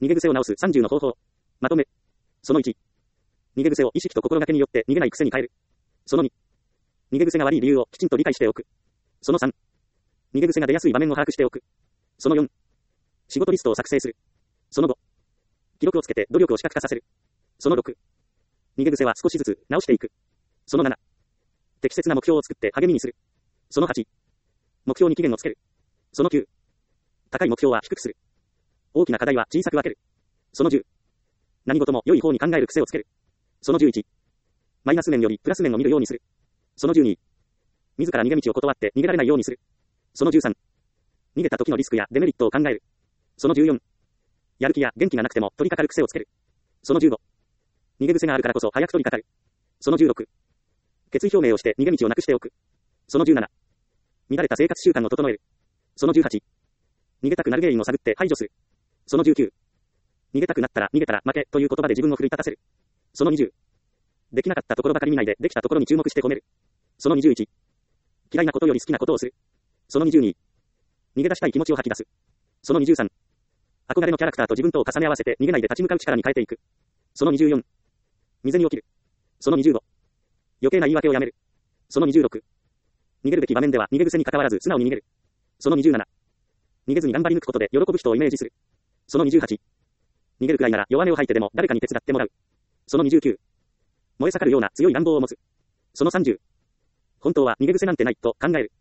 逃げ癖を直す30の方法。まとめ。その1。逃げ癖を意識と心がけによって逃げない癖に変える。その2。逃げ癖が悪い理由をきちんと理解しておく。その3。逃げ癖が出やすい場面を把握しておく。その4。仕事リストを作成する。その5。記録をつけて努力を視覚化させる。その6。逃げ癖は少しずつ直していく。その7。適切な目標を作って励みにする。その8。目標に期限をつける。その9。高い目標は低くする。大きな課題は小さく分ける。その10。何事も良い方に考える癖をつける。その11。マイナス面よりプラス面を見るようにする。その12。自ら逃げ道を断って逃げられないようにする。その13。逃げた時のリスクやデメリットを考える。その14。やる気や元気がなくても取り掛かる癖をつける。その15。逃げ癖があるからこそ早く取り掛かる。その16。決意表明をして逃げ道をなくしておく。その17。乱れた生活習慣を整える。その18。逃げたくなる原因を探って排除する。その19。逃げたくなったら逃げたら負けという言葉で自分を奮い立たせる。その20。できなかったところばかり見ないでできたところに注目して褒める。その21。嫌いなことより好きなことをする。その22。逃げ出したい気持ちを吐き出す。その23。憧れのキャラクターと自分とを重ね合わせて逃げないで立ち向かう力に変えていく。その24。未然に起きる。その25。余計な言い訳をやめる。その26。逃げるべき場面では逃げ癖に関わらず素直に逃げる。その27。逃げずに頑張り抜くことで喜ぶ人をイメージする。その28。逃げるくらいなら弱音を吐いてでも誰かに手伝ってもらう。その29。燃え盛るような強い願望を持つ。その30。本当は逃げ癖なんてないと考える。